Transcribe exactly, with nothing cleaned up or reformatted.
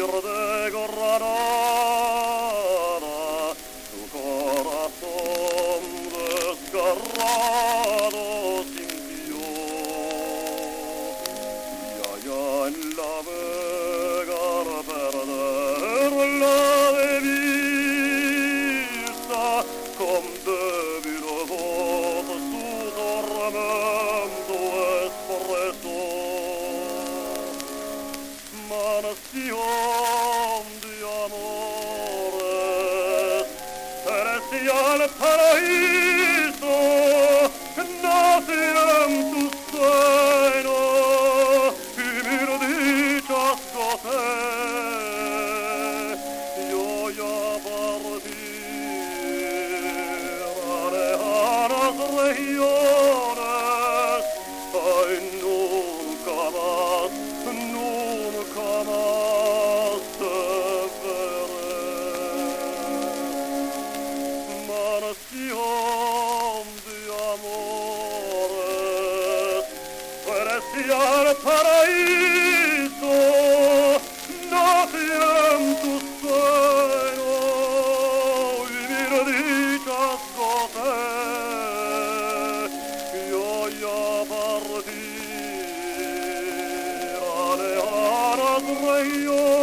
de Granada, tu corazón desgarrado sintió, y allá en la vega perderla de vista, con débil voz su tormento expresó. Mansión de amores, celestial paraíso, nace en tu seno y mil dichas gocé. Yo ya partí a lejanas regiones, ay, nunca más, nunca más te veré. Mansión de amores, celestial paraíso, nací en tu seno y mil dichas gocé. Yo ya partí a lejanas regiones.